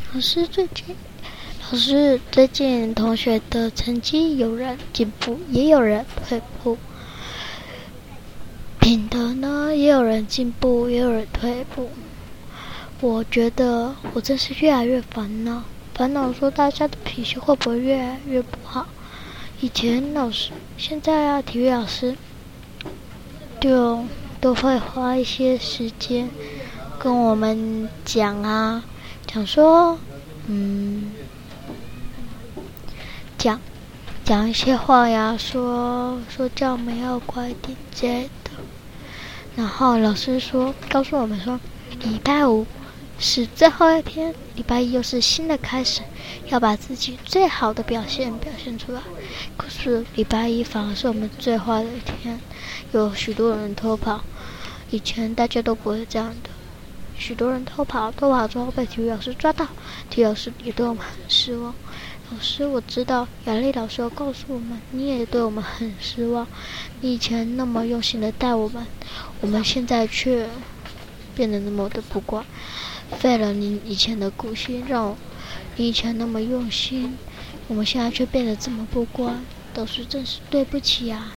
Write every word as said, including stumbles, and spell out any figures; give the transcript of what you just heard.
老师最近，老师最近同学的成绩有人进步，也有人退步。品德呢，也有人进步，也有人退步。我觉得我真是越来越烦恼，烦恼说大家的脾气会不会越来越不好。以前老师，现在啊，体育老师就都会花一些时间跟我们讲啊，讲说，嗯，讲讲一些话呀，说说叫我们要乖点之类的。然后老师说，告诉我们说，礼拜五是最后一天，礼拜一又是新的开始，要把自己最好的表现表现出来。可是礼拜一反而是我们最坏的一天，有许多人偷跑，以前大家都不会这样的。许多人偷跑，偷跑之后被体育老师抓到，体育老师也对我们很失望。老师，我知道雅丽老师要告诉我们，你也对我们很失望。你以前那么用心的带我们，我们现在却变得那么的不乖，废了你以前的鼓心，让我你以前那么用心，我们现在却变得这么不乖。老师真是对不起啊！